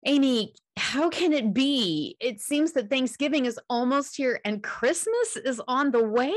Amy, how can it be? It seems that Thanksgiving is almost here and Christmas is on the way.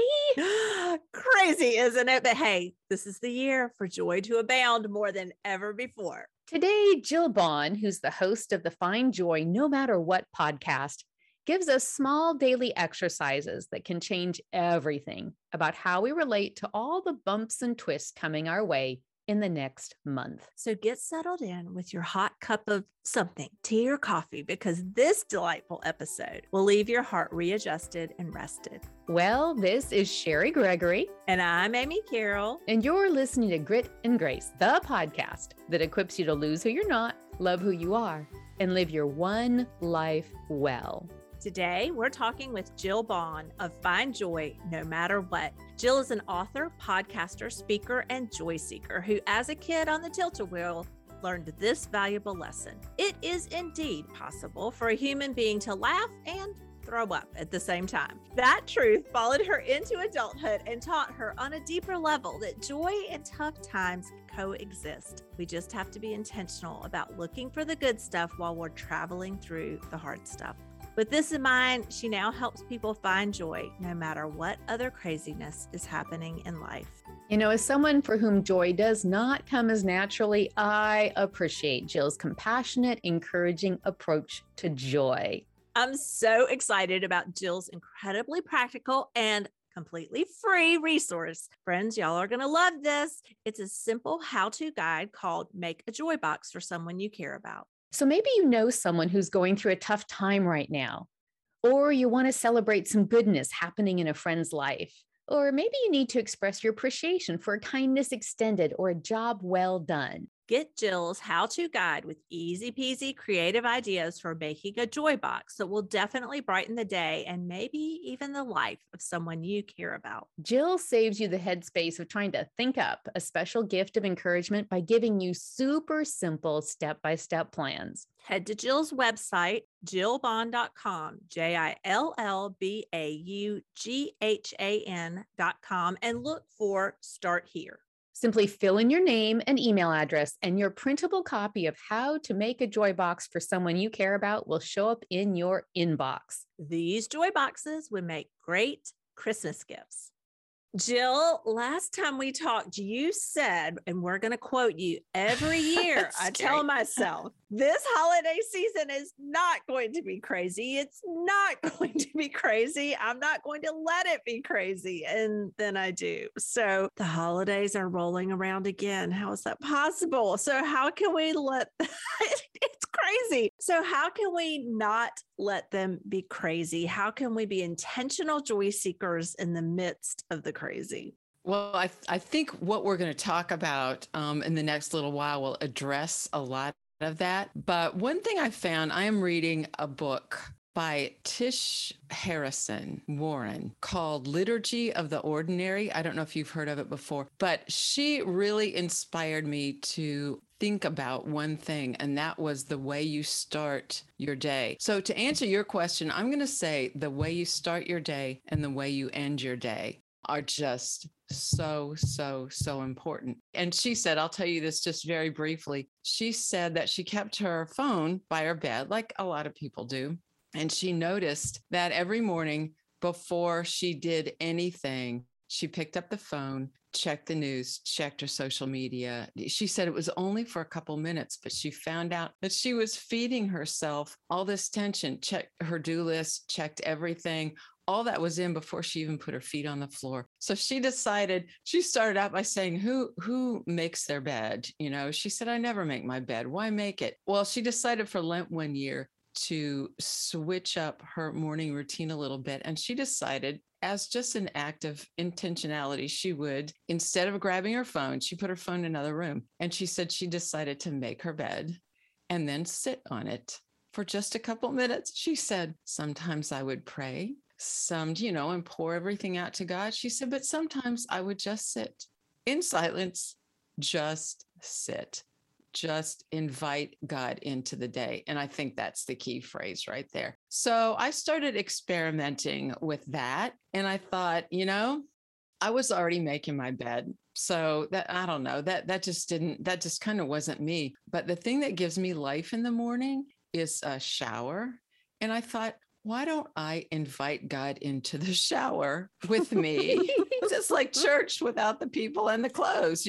Crazy, isn't it? But hey, this is the year for joy to abound more than ever before. Today, Jill Bond, who's the host of the Find Joy No Matter What podcast, gives us small daily exercises that can change everything about how we relate to all the bumps and twists coming our way in the next month. So get settled in with your hot cup of something, tea or coffee, because this delightful episode will leave your heart readjusted and rested. Well, this is Sherry Gregory. And I'm Amy Carroll. And you're listening to Grit and Grace, the podcast that equips you to lose who you're not, love who you are, and live your one life well. Today, we're talking with Jill Bond of Find Joy No Matter What. Jill is an author, podcaster, speaker, and joy seeker who, as a kid on the tilt-a-wheel, learned this valuable lesson. It is indeed possible for a human being to laugh and throw up at the same time. That truth followed her into adulthood and taught her on a deeper level that joy and tough times coexist. We just have to be intentional about looking for the good stuff while we're traveling through the hard stuff. With this in mind, she now helps people find joy no matter what other craziness is happening in life. You know, as someone for whom joy does not come as naturally, I appreciate Jill's compassionate, encouraging approach to joy. I'm so excited about Jill's incredibly practical and completely free resource. Friends, y'all are going to love this. It's a simple how-to guide called Make a Joy Box for Someone You Care About. So maybe you know someone who's going through a tough time right now, or you want to celebrate some goodness happening in a friend's life, or maybe you need to express your appreciation for a kindness extended or a job well done. Get Jill's how-to guide with easy peasy creative ideas for making a joy box that will definitely brighten the day and maybe even the life of someone you care about. Jill saves you the headspace of trying to think up a special gift of encouragement by giving you super simple step-by-step plans. Head to Jill's website, jillbond.com, JILLBAUGHAN.com, and look for Start Here. Simply fill in your name and email address, and your printable copy of How to Make a Joy Box for Someone You Care About will show up in your inbox. These joy boxes would make great Christmas gifts. Jill, last time we talked, you said, and we're going to quote you every year, I tell myself, this holiday season is not going to be crazy. It's not going to be crazy. I'm not going to let it be crazy. And then I do. So the holidays are rolling around again. How is that possible? So how can we let it's crazy. So how can we not let them be crazy? How can we be intentional joy seekers in the midst of the crazy? Well, I think what we're going to talk about in the next little while will address a lot of that. But one thing I found, I am reading a book by Tish Harrison Warren called Liturgy of the Ordinary. I don't know if you've heard of it before, but she really inspired me to think about one thing, and that was the way you start your day. So to answer your question, I'm going to say the way you start your day and the way you end your day are just so important. And she said, I'll tell you this just very briefly. She said that she kept her phone by her bed, like a lot of people do. And she noticed that every morning before she did anything, she picked up the phone, checked the news, checked her social media. She said it was only for a couple minutes, but she found out that she was feeding herself all this tension, checked her do list, checked everything. All that was in before she even put her feet on the floor. So she decided, she started out by saying, who makes their bed? You know, she said, I never make my bed. Why make it? Well, she decided for Lent one year to switch up her morning routine a little bit. And she decided, as just an act of intentionality, she would, instead of grabbing her phone, she put her phone in another room. And she said she decided to make her bed and then sit on it for just a couple minutes. She said, sometimes I would pray, and pour everything out to God. She said, but sometimes I would just sit in silence, just sit. Just invite God into the day. And I think that's the key phrase right there. So I started experimenting with that. And I thought, I was already making my bed. So that, I don't know, that just kind of wasn't me. But the thing that gives me life in the morning is a shower. And I thought, why don't I invite God into the shower with me? Just like church without the people and the clothes,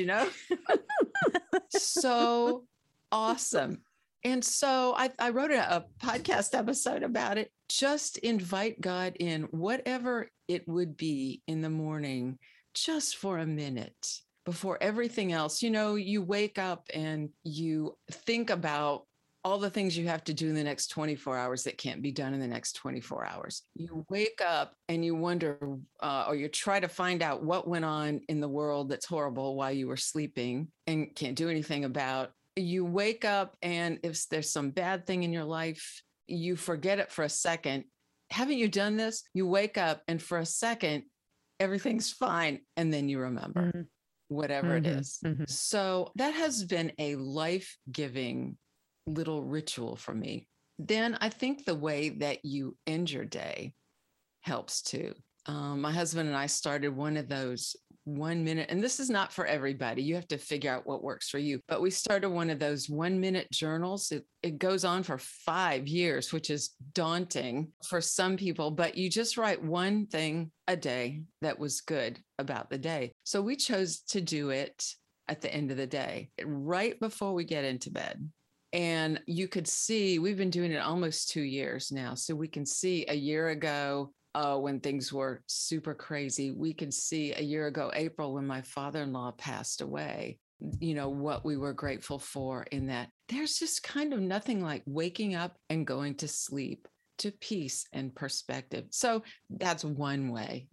So awesome. And so I wrote a podcast episode about it. Just invite God in, whatever it would be in the morning, just for a minute before everything else. You wake up and you think about all the things you have to do in the next 24 hours that can't be done in the next 24 hours. You wake up and you wonder, or you try to find out what went on in the world that's horrible while you were sleeping and can't do anything about. You wake up, and if there's some bad thing in your life, you forget it for a second. Haven't you done this? You wake up and for a second, everything's fine. And then you remember whatever it is. So that has been a life-giving little ritual for me. Then I think the way that you end your day helps too. My husband and I started one of those 1 minute, and this is not for everybody. You have to figure out what works for you. But we started one of those 1 minute journals. It goes on for 5 years, which is daunting for some people, but you just write one thing a day that was good about the day. So we chose to do it at the end of the day, right before we get into bed. And you could see, we've been doing it almost 2 years now. So we can see a year ago, when things were super crazy, we could see a year ago, April, when my father-in-law passed away, what we were grateful for in that. There's just kind of nothing like waking up and going to sleep to peace and perspective. So that's one way.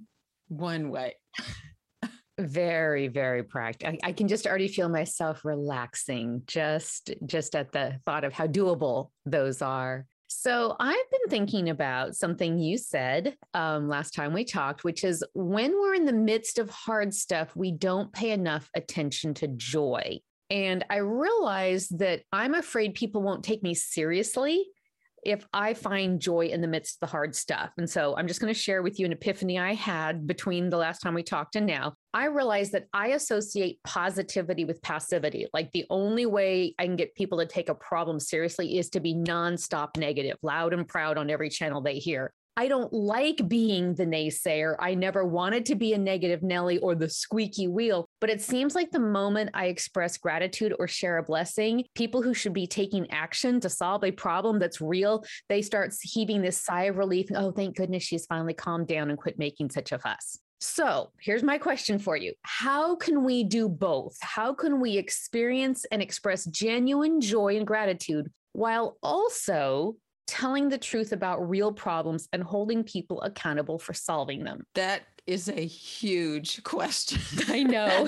Very, very practical. I can just already feel myself relaxing just at the thought of how doable those are. So I've been thinking about something you said last time we talked, which is when we're in the midst of hard stuff, we don't pay enough attention to joy. And I realized that I'm afraid people won't take me seriously if I find joy in the midst of the hard stuff. And so I'm just going to share with you an epiphany I had between the last time we talked and now. I realized that I associate positivity with passivity. Like the only way I can get people to take a problem seriously is to be nonstop negative, loud and proud on every channel they hear. I don't like being the naysayer. I never wanted to be a negative Nelly or the squeaky wheel, but it seems like the moment I express gratitude or share a blessing, people who should be taking action to solve a problem that's real, they start heaving this sigh of relief. Oh, thank goodness she's finally calmed down and quit making such a fuss. So here's my question for you. How can we do both? How can we experience and express genuine joy and gratitude while also telling the truth about real problems and holding people accountable for solving them? That is a huge question. I know.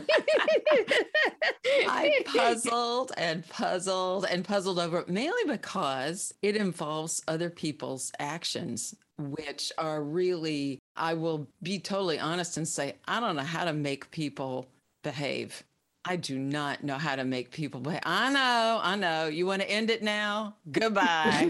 I puzzled over it, mainly because it involves other people's actions, which are really, I will be totally honest and say, I don't know how to make people behave. I do not know how to make people behave. I know. You want to end it now? Goodbye.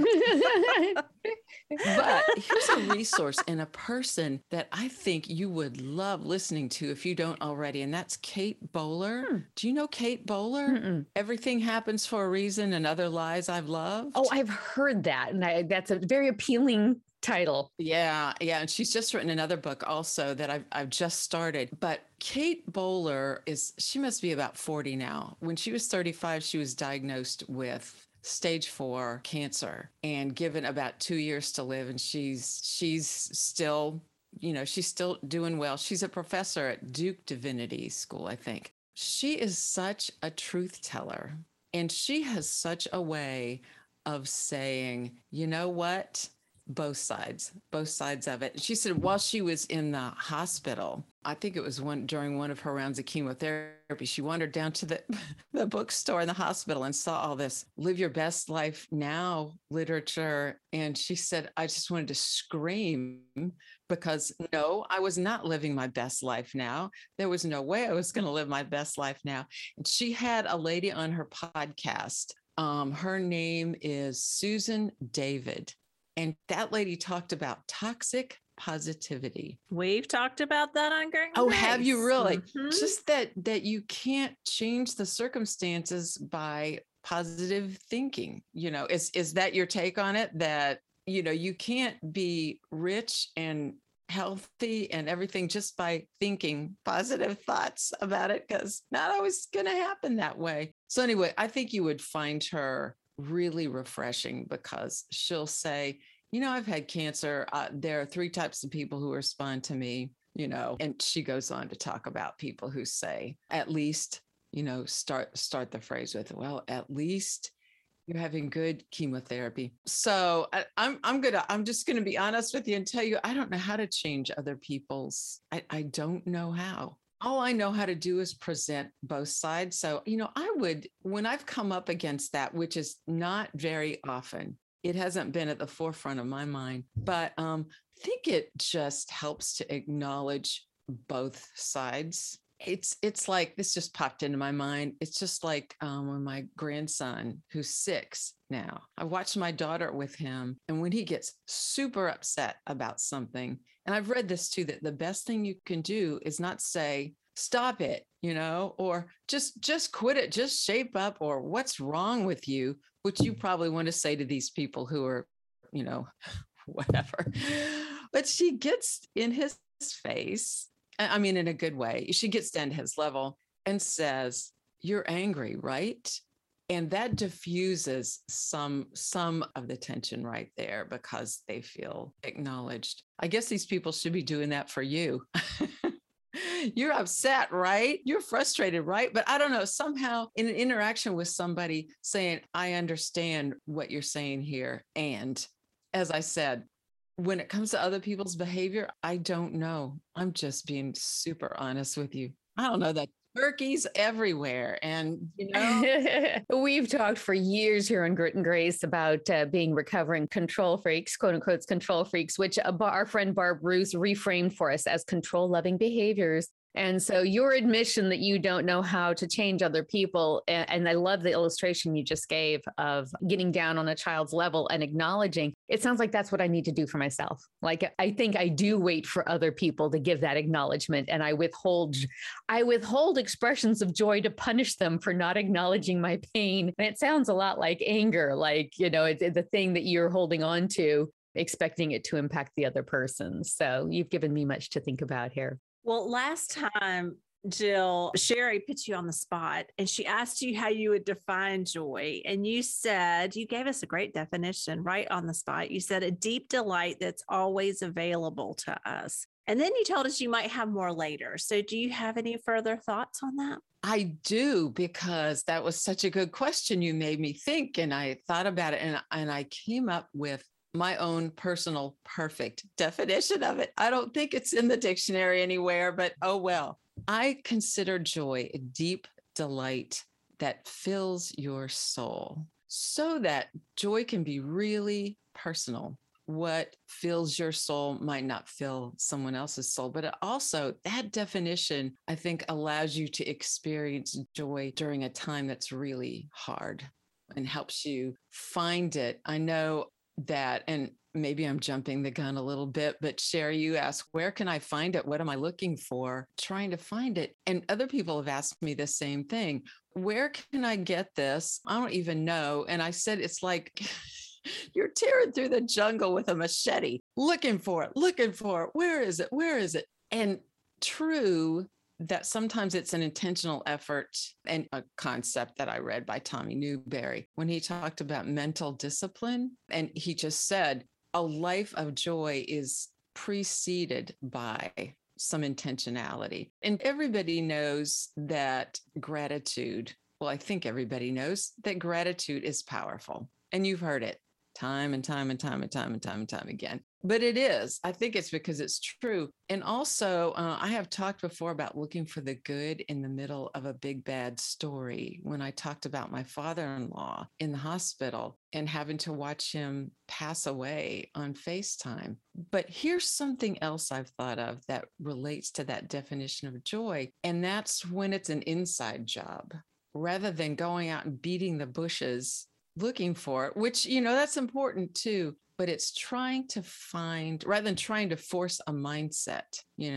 But here's a resource and a person that I think you would love listening to if you don't already, and that's Kate Bowler. Do you know Kate Bowler? Mm-mm. Everything Happens for a Reason and Other Lies I've Loved. Oh, I've heard that. And that's a very appealing title. Yeah. And she's just written another book also that I've just started. But Kate Bowler she must be about 40 now. When she was 35, she was diagnosed with stage 4 cancer and given about 2 years to live. And she's still, she's still doing well. She's a professor at Duke Divinity School, I think. She is such a truth teller. And she has such a way of saying, you know what? Both sides of it. She said while she was in the hospital, I think it was during one of her rounds of chemotherapy, she wandered down to the bookstore in the hospital and saw all this Live Your Best Life Now literature. And she said, I just wanted to scream because no, I was not living my best life now. There was no way I was going to live my best life now. And she had a lady on her podcast. Her name is Susan David. And that lady talked about toxic positivity. We've talked about that on Great. Oh, have you really? Mm-hmm. Just that you can't change the circumstances by positive thinking. Is that your take on it? That, you can't be rich and healthy and everything just by thinking positive thoughts about it, because not always going to happen that way. So anyway, I think you would find her really refreshing, because she'll say, I've had cancer. There are 3 types of people who respond to me, and she goes on to talk about people who say, at least, start the phrase with, well, at least you're having good chemotherapy. So I'm just gonna be honest with you and tell you, I don't know how to change other people's. I don't know how. All I know how to do is present both sides. So, when I've come up against that, which is not very often, it hasn't been at the forefront of my mind, but I think it just helps to acknowledge both sides. It's like, this just popped into my mind. It's just like when my grandson, who's 6 now, I watched my daughter with him, and when he gets super upset about something, and I've read this too, that the best thing you can do is not say, stop it, or just quit it, just shape up, or what's wrong with you, which you probably want to say to these people who are, whatever. But she gets in his face, I mean, in a good way. She gets down to his level and says, you're angry, right? And that diffuses some of the tension right there, because they feel acknowledged. I guess these people should be doing that for you. You're upset, right? You're frustrated, right? But I don't know, somehow in an interaction with somebody saying, I understand what you're saying here. And as I said, when it comes to other people's behavior, I don't know. I'm just being super honest with you. I don't know, that turkeys everywhere. And, we've talked for years here on Grit and Grace about being recovering control freaks, quote unquote, control freaks, which our friend Barb Bruce reframed for us as control loving behaviors. And so your admission that you don't know how to change other people, and I love the illustration you just gave of getting down on a child's level and acknowledging, it sounds like that's what I need to do for myself. Like, I think I do wait for other people to give that acknowledgement, and I withhold expressions of joy to punish them for not acknowledging my pain. And it sounds a lot like anger, like, it's the thing that you're holding on to, expecting it to impact the other person. So you've given me much to think about here. Well, last time, Jill, Sherry put you on the spot and she asked you how you would define joy. And you gave us a great definition right on the spot. You said a deep delight that's always available to us. And then you told us you might have more later. So do you have any further thoughts on that? I do, because that was such a good question. You made me think, and I thought about it, and I came up with my own personal perfect definition of it. I don't think it's in the dictionary anywhere, but oh well. I consider joy a deep delight that fills your soul, so that joy can be really personal. What fills your soul might not fill someone else's soul, but it also, that definition, I think, allows you to experience joy during a time that's really hard and helps you find it. I know that, and maybe I'm jumping the gun a little bit, but Sherry, you asked, where can I find it? What am I looking for? Trying to find it. And other people have asked me the same thing. Where can I get this? I don't even know. And I said, it's like you're tearing through the jungle with a machete, looking for it. Where is it? Where is it? And true that sometimes it's an intentional effort, and a concept that I read by Tommy Newberry when he talked about mental discipline. And he just said, a life of joy is preceded by some intentionality. And everybody knows that gratitude, well, I think everybody knows that gratitude is powerful. And you've heard it time and time again. But it is. I think it's because it's true. And also, I have talked before about looking for the good in the middle of a big, bad story. When I talked about my father-in-law in the hospital and having to watch him pass away on FaceTime. But here's something else I've thought of that relates to that definition of joy. And that's when it's an inside job, rather than going out and beating the bushes looking for it, which, that's important too. But it's trying to find, rather than trying to force a mindset,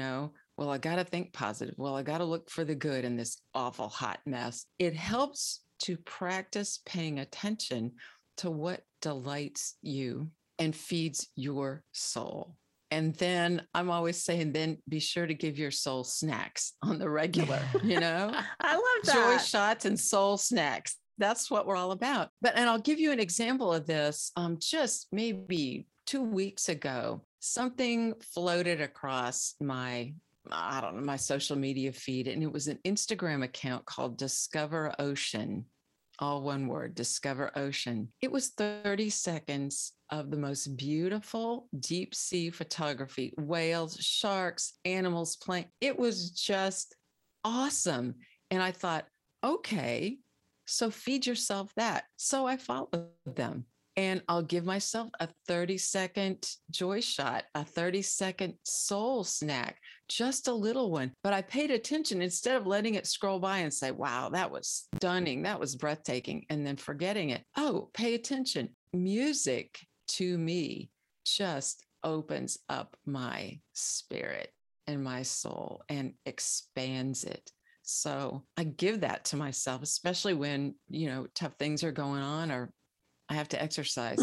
well, I got to think positive. Well, I got to look for the good in this awful hot mess. It helps to practice paying attention to what delights you and feeds your soul. And then I'm always saying, then be sure to give your soul snacks on the regular, I love joy that. shots and soul snacks. That's what we're all about. And I'll give you an example of this. Just maybe 2 weeks ago, something floated across my social media feed, and it was an Instagram account called Discover Ocean. All one word, Discover Ocean. It was 30 seconds of the most beautiful deep sea photography, whales, sharks, animals playing. It was just awesome. And I thought, okay, so feed yourself that. So I followed them. And I'll give myself a 30-second joy shot, a 30-second soul snack, just a little one. But I paid attention instead of letting it scroll by and say, wow, that was stunning. That was breathtaking. And then forgetting it. Oh, pay attention. Music to me just opens up my spirit and my soul and expands it. So I give that to myself, especially when, tough things are going on or I have to exercise.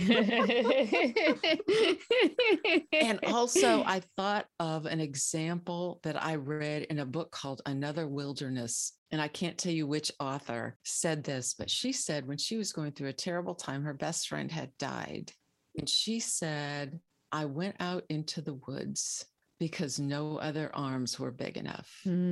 And also, I thought of an example that I read in a book called Another Wilderness. And I can't tell you which author said this, but she said when she was going through a terrible time, her best friend had died. And she said, I went out into the woods because no other arms were big enough.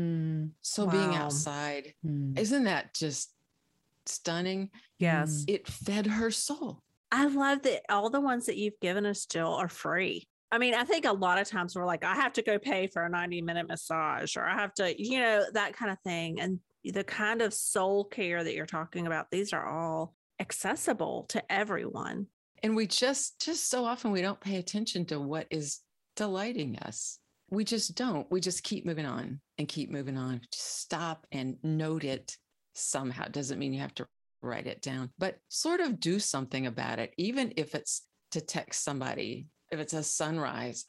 So being outside, isn't that just stunning? Yes. It fed her soul. I love that all the ones that you've given us, Jill, are free. I mean, I think a lot of times we're like, I have to go pay for a 90-minute massage, or I have to, that kind of thing. And the kind of soul care that you're talking about, these are all accessible to everyone. And we just so often we don't pay attention to what is delighting us. We just don't. We just keep moving on and keep moving on. Just stop and note it somehow. It doesn't mean you have to write it down, but sort of do something about it, even if it's to text somebody, if it's a sunrise.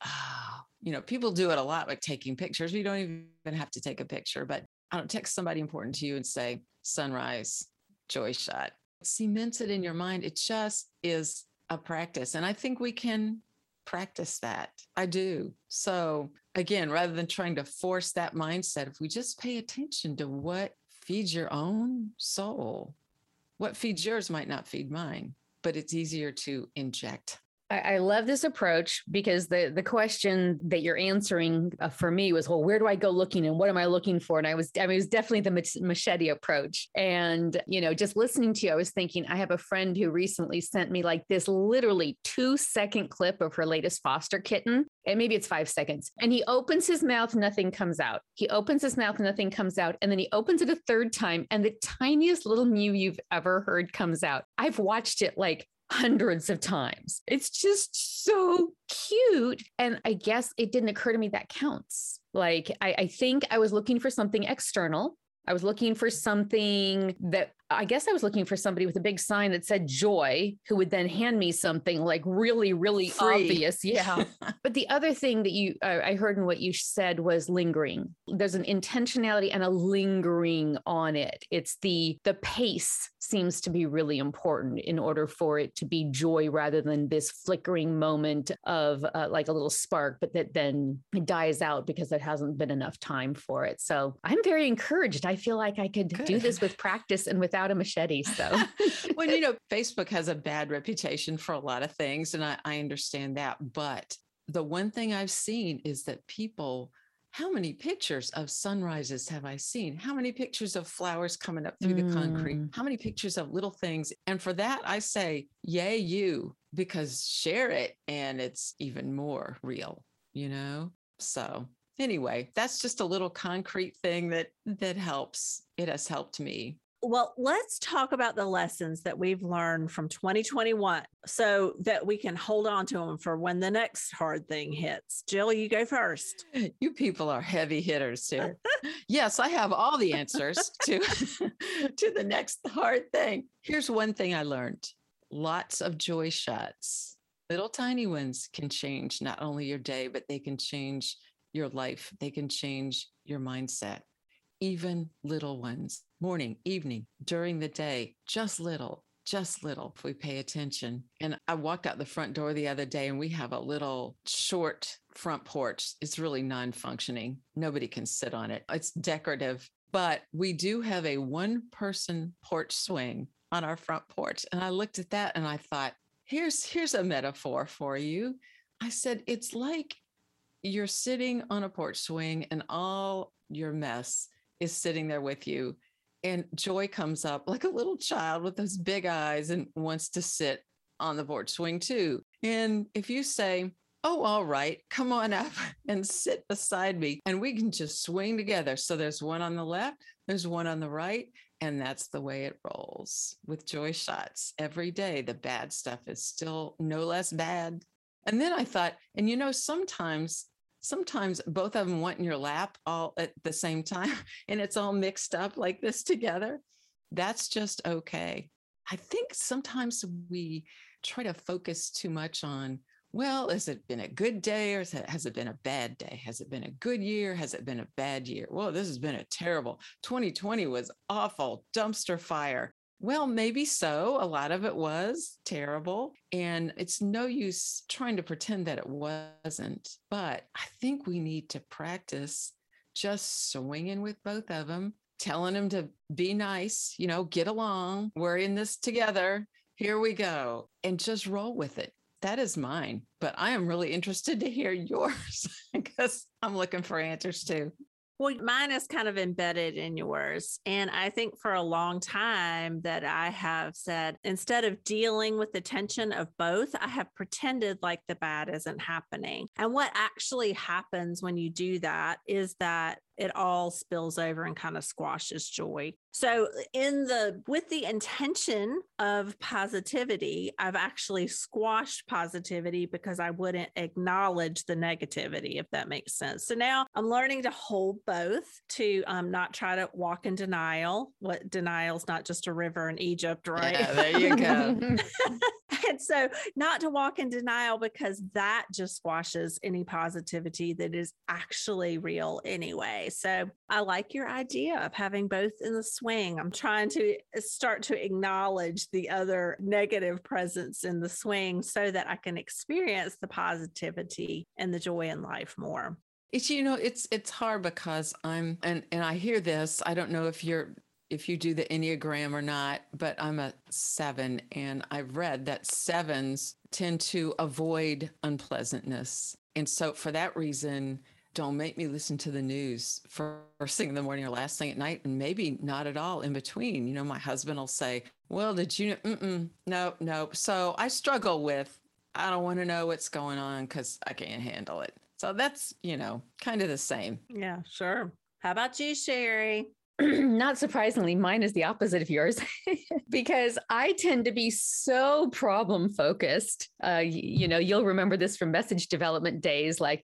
People do it a lot, like taking pictures. You don't even have to take a picture, but I don't text somebody important to you and say, sunrise, joy shot. It cements it in your mind. It just is a practice. And I think we can practice that. I do. So again, rather than trying to force that mindset, if we just pay attention to what feeds your own soul, what feeds yours might not feed mine, but it's easier to inject. I love this approach because the question that you're answering for me was, well, where do I go looking and what am I looking for? And it was definitely the machete approach. And, just listening to you, I was thinking, I have a friend who recently sent me like this literally 2-second clip of her latest foster kitten. And maybe it's 5 seconds. And he opens his mouth, nothing comes out. He opens his mouth, nothing comes out. And then he opens it a third time. And the tiniest little mew you've ever heard comes out. I've watched it like hundreds of times. It's just so cute. And I guess it didn't occur to me that counts. Like, I think I was looking for something external. I was looking for something that I guess I was looking for somebody with a big sign that said joy, who would then hand me something like really, really free. Obvious. Yeah. But the other thing that I heard in what you said was lingering. There's an intentionality and a lingering on it. It's the pace seems to be really important in order for it to be joy rather than this flickering moment of like a little spark, but that then it dies out because there hasn't been enough time for it. So I'm very encouraged. I feel like I could do this with practice and without a machete. So, well, Facebook has a bad reputation for a lot of things, and I understand that. But the one thing I've seen is that people, how many pictures of sunrises have I seen? How many pictures of flowers coming up through the concrete? How many pictures of little things? And for that, I say, yay, you, because share it and it's even more real, So anyway, that's just a little concrete thing that helps. It has helped me. Well, let's talk about the lessons that we've learned from 2021 so that we can hold on to them for when the next hard thing hits. Jill, you go first. You people are heavy hitters here. Yes, I have all the answers to the next hard thing. Here's one thing I learned. Lots of joy shots. Little tiny ones can change not only your day, but they can change your life. They can change your mindset. even little ones, morning, evening, during the day, just little if we pay attention. And I walked out the front door the other day and we have a little short front porch. It's really non-functioning. Nobody can sit on it. It's decorative, but we do have a one-person porch swing on our front porch. And I looked at that and I thought, here's a metaphor for you. I said, it's like you're sitting on a porch swing and all your mess is sitting there with you. And Joy comes up like a little child with those big eyes and wants to sit on the porch swing too. And if you say, oh, all right, come on up and sit beside me and we can just swing together. So there's one on the left, there's one on the right. And that's the way it rolls with Joy Shots. Every day, the bad stuff is still no less bad. And then I thought, and sometimes both of them want in your lap all at the same time, and it's all mixed up like this together. That's just okay. I think sometimes we try to focus too much on, well, has it been a good day or has it been a bad day? Has it been a good year? Has it been a bad year? Well, this has been a terrible. 2020 was awful, dumpster fire. Well, maybe so. A lot of it was terrible. And it's no use trying to pretend that it wasn't. But I think we need to practice just swinging with both of them, telling them to be nice, get along. We're in this together. Here we go. And just roll with it. That is mine. But I am really interested to hear yours because I'm looking for answers too. Well, mine is kind of embedded in yours. And I think for a long time that I have said, instead of dealing with the tension of both, I have pretended like the bad isn't happening. And what actually happens when you do that is that it all spills over and kind of squashes joy. So with the intention of positivity, I've actually squashed positivity because I wouldn't acknowledge the negativity, if that makes sense. So now I'm learning to hold both, to not try to walk in denial. What denial's not just a river in Egypt, right? Yeah, there you go. And so not to walk in denial, because that just squashes any positivity that is actually real anyway. So I like your idea of having both in the swing. I'm trying to start to acknowledge the other negative presence in the swing so that I can experience the positivity and the joy in life more. It's hard because and I hear this. I don't know if you do the Enneagram or not, but I'm a 7, and I've read that 7s tend to avoid unpleasantness. And so for that reason, don't make me listen to the news first thing in the morning or last thing at night, and maybe not at all in between. My husband will say, well, did you know? No. So I struggle with, I don't want to know what's going on because I can't handle it. So that's, kind of the same. Yeah, sure. How about you, Sherry? Not surprisingly, mine is the opposite of yours because I tend to be so problem focused. You'll remember this from message development days,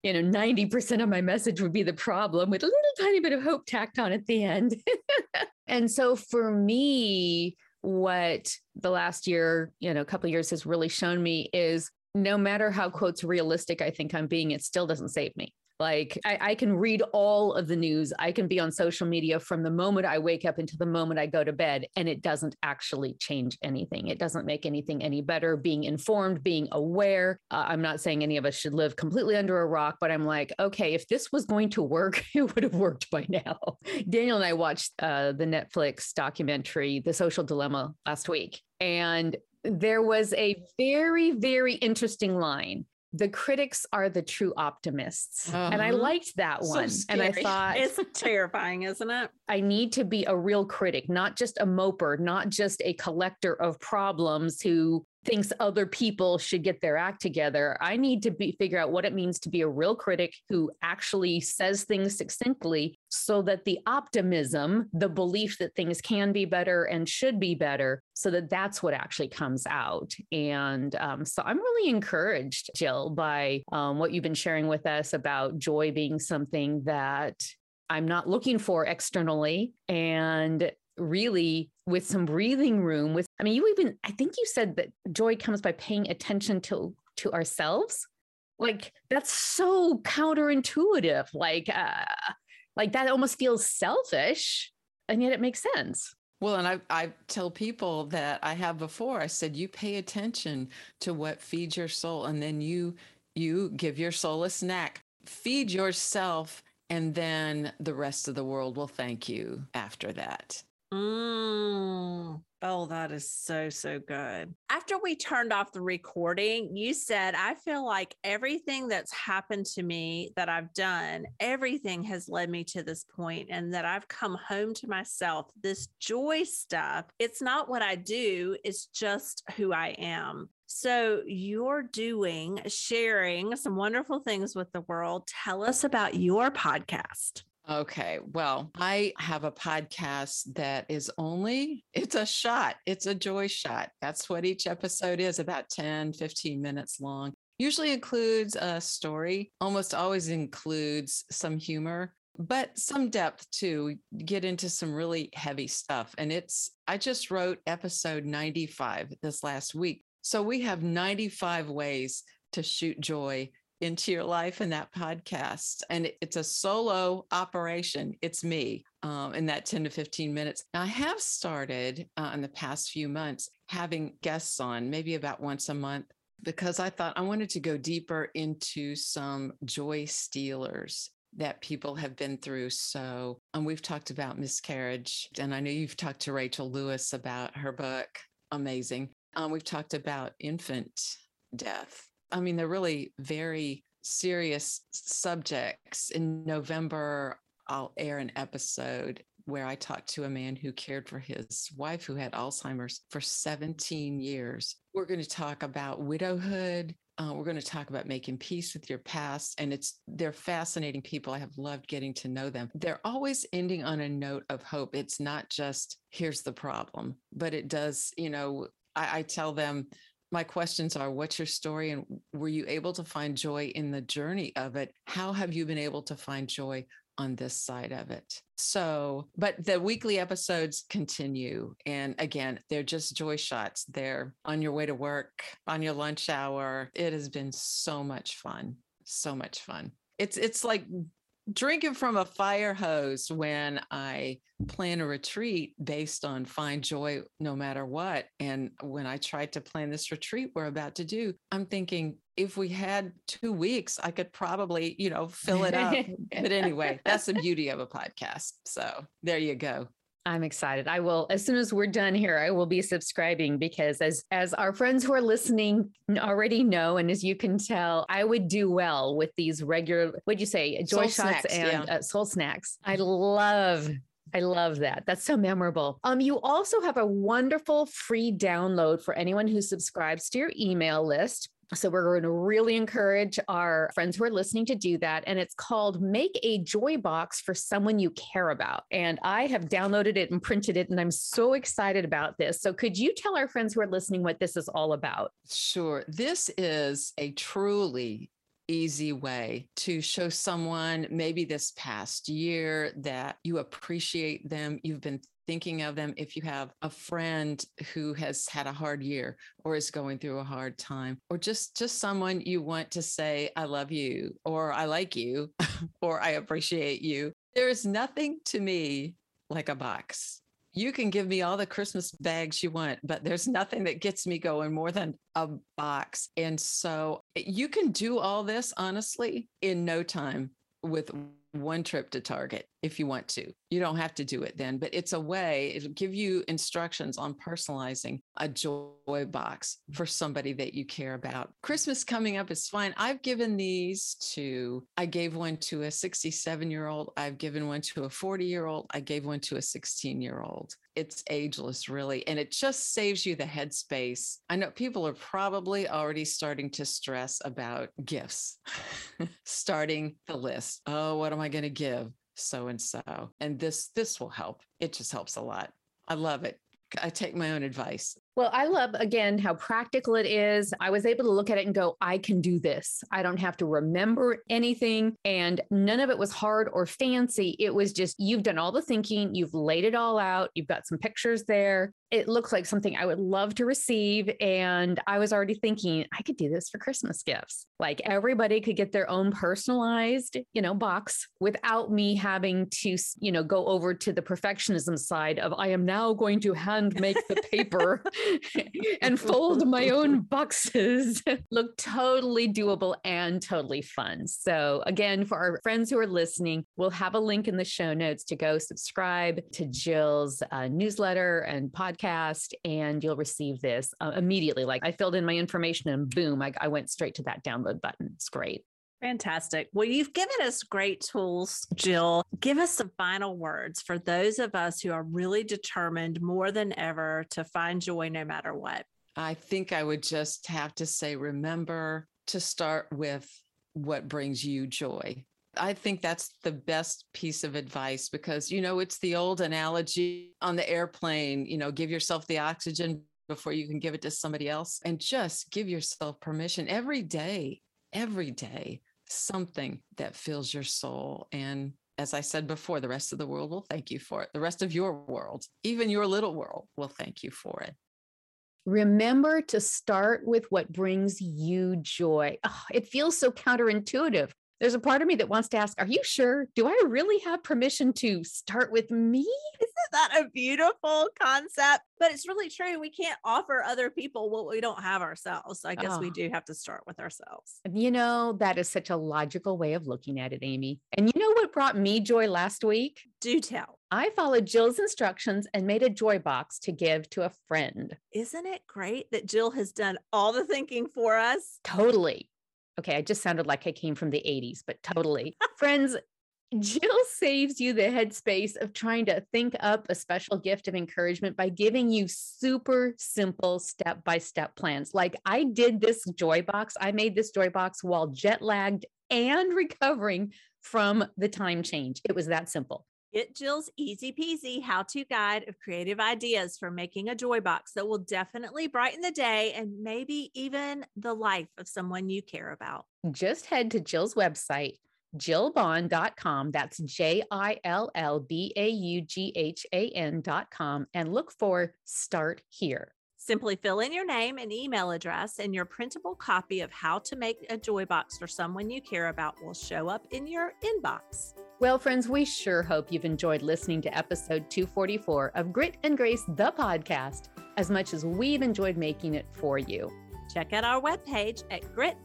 90% of my message would be the problem with a little tiny bit of hope tacked on at the end. And so for me, what the last year, couple of years has really shown me is no matter how quotes realistic I think I'm being, it still doesn't save me. I can read all of the news. I can be on social media from the moment I wake up until the moment I go to bed, and it doesn't actually change anything. It doesn't make anything any better. Being informed, being aware. I'm not saying any of us should live completely under a rock, but I'm like, okay, if this was going to work, it would have worked by now. Daniel and I watched the Netflix documentary, The Social Dilemma, last week, and there was a very, very interesting line. The critics are the true optimists. Uh-huh. And I liked that one. And I thought, it's terrifying, isn't it? I need to be a real critic, not just a moper, not just a collector of problems who thinks other people should get their act together. I need to figure out what it means to be a real critic who actually says things succinctly so that the optimism, the belief that things can be better and should be better, so that that's what actually comes out. And so I'm really encouraged, Jill, by what you've been sharing with us about joy being something that I'm not looking for externally, and really with some breathing room. I think you said that joy comes by paying attention to ourselves. That's so counterintuitive. Like that almost feels selfish, and yet it makes sense. Well, and I tell people that I have before, I said, you pay attention to what feeds your soul, and then you give your soul a snack, feed yourself, and then the rest of the world will thank you after that. Oh, that is so, so good. After we turned off the recording, you said, I feel like everything that's happened to me that I've done, everything has led me to this point, and that I've come home to myself. This joy stuff, it's not what I do, it's just who I am. So you're sharing some wonderful things with the world. Tell us about your podcast. Okay. Well, I have a podcast that is it's a shot. It's a joy shot. That's what each episode is, about 10, 15 minutes long. Usually includes a story, almost always includes some humor, but some depth too. Get into some really heavy stuff. And I just wrote episode 95 this last week. So we have 95 ways to shoot joy into your life in that podcast. And it's a solo operation. It's me in that 10 to 15 minutes. Now, I have started in the past few months having guests on, maybe about once a month, because I thought I wanted to go deeper into some joy stealers that people have been through. So, and we've talked about miscarriage, and I know you've talked to Rachel Lewis about her book. Amazing. We've talked about infant death. I mean, they're really very serious subjects. In November, I'll air an episode where I talked to a man who cared for his wife who had Alzheimer's for 17 years. We're going to talk about widowhood. We're going to talk about making peace with your past. And they're fascinating people. I have loved getting to know them. They're always ending on a note of hope. It's not just, here's the problem, but it does, I tell them, my questions are, what's your story? And were you able to find joy in the journey of it? How have you been able to find joy on this side of it? So, but the weekly episodes continue. And again, they're just joy shots. They're on your way to work, on your lunch hour. It has been so much fun. So much fun. It's like drinking from a fire hose when I plan a retreat based on find joy no matter what. And when I tried to plan this retreat we're about to do, I'm thinking if we had 2 weeks, I could probably, fill it up. But anyway, that's the beauty of a podcast. So there you go. I'm excited. I will, as soon as we're done here, I will be subscribing, because as our friends who are listening already know, and as you can tell, I would do well with these regular, what'd you say, joy Soul shots snacks, and soul snacks. I love that. That's so memorable. You also have a wonderful free download for anyone who subscribes to your email list. So we're going to really encourage our friends who are listening to do that. And it's called Make a Joy Box for Someone You Care About. And I have downloaded it and printed it, and I'm so excited about this. So could you tell our friends who are listening what this is all about? Sure. This is a truly easy way to show someone maybe this past year that you appreciate them. You've been thinking of them. If you have a friend who has had a hard year or is going through a hard time, or just someone you want to say, I love you, or I like you, or I appreciate you. There is nothing to me like a box. You can give me all the Christmas bags you want, but there's nothing that gets me going more than a box. And so you can do all this, honestly, in no time with one trip to Target if you want to. You don't have to do it then, but it's a way, it'll give you instructions on personalizing a joy box for somebody that you care about. Christmas coming up is fine. I gave one to a 67-year-old. I've given one to a 40-year-old. I gave one to a 16-year-old. It's ageless, really. And it just saves you the headspace. I know people are probably already starting to stress about gifts, starting the list. Oh, what am I going to give so-and-so? And this will help. It just helps a lot. I love it. I take my own advice. Well, I love, again, how practical it is. I was able to look at it and go, I can do this. I don't have to remember anything. And none of it was hard or fancy. It was just, you've done all the thinking, you've laid it all out, you've got some pictures there. It looks like something I would love to receive. And I was already thinking, I could do this for Christmas gifts. Like everybody could get their own personalized, box without me having to, go over to the perfectionism side of, I am now going to hand make the paper and fold my own boxes. Look totally doable and totally fun. So again, for our friends who are listening, we'll have a link in the show notes to go subscribe to Jill's newsletter and podcast, and you'll receive this immediately. Like I filled in my information and boom, I went straight to that download button. It's great. Fantastic. Well, you've given us great tools, Jill. Give us some final words for those of us who are really determined more than ever to find joy no matter what. I think I would just have to say, remember to start with what brings you joy. I think that's the best piece of advice because, it's the old analogy on the airplane, give yourself the oxygen before you can give it to somebody else, and just give yourself permission every day, something that fills your soul. And as I said before, the rest of the world will thank you for it. The rest of your world, even your little world, will thank you for it. Remember to start with what brings you joy. Oh, it feels so counterintuitive. There's a part of me that wants to ask, are you sure? Do I really have permission to start with me? Isn't that a beautiful concept? But it's really true. We can't offer other people what we don't have ourselves. So I guess we do have to start with ourselves. That is such a logical way of looking at it, Amy. And you know what brought me joy last week? Do tell. I followed Jill's instructions and made a joy box to give to a friend. Isn't it great that Jill has done all the thinking for us? Totally. Okay, I just sounded like I came from the 80s, but totally. Friends, Jill saves you the headspace of trying to think up a special gift of encouragement by giving you super simple step-by-step plans. Like I did this joy box. I made this joy box while jet lagged and recovering from the time change. It was that simple. Get Jill's easy peasy how-to guide of creative ideas for making a joy box that will definitely brighten the day and maybe even the life of someone you care about. Just head to Jill's website, jillbaughan.com. That's JILLBAUGHAN.com, and look for Start Here. Simply fill in your name and email address, and your printable copy of How to Make a Joy Box for Someone You Care About will show up in your inbox. Well, friends, we sure hope you've enjoyed listening to episode 244 of Grit and Grace, the podcast, as much as we've enjoyed making it for you. Check out our webpage at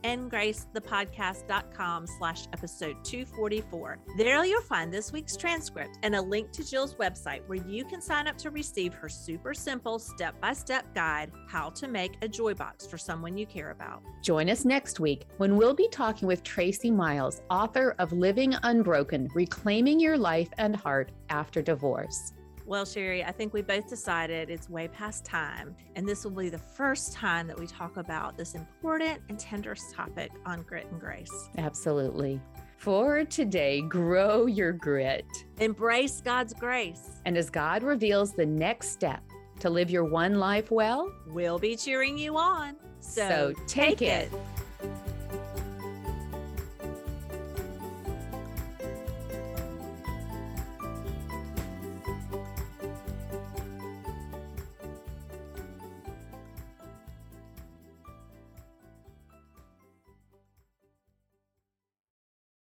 gritandgracethepodcast.com/episode 244. There you'll find this week's transcript and a link to Jill's website where you can sign up to receive her super simple step-by-step guide, How to Make a Joy Box for Someone You Care About. Join us next week when we'll be talking with Tracy Miles, author of Living Unbroken, Reclaiming Your Life and Heart After Divorce. Well, Sherry, I think we both decided it's way past time, and this will be the first time that we talk about this important and tender topic on Grit and Grace. Absolutely. For today, grow your grit. Embrace God's grace. And as God reveals the next step to live your one life well, we'll be cheering you on. So take it.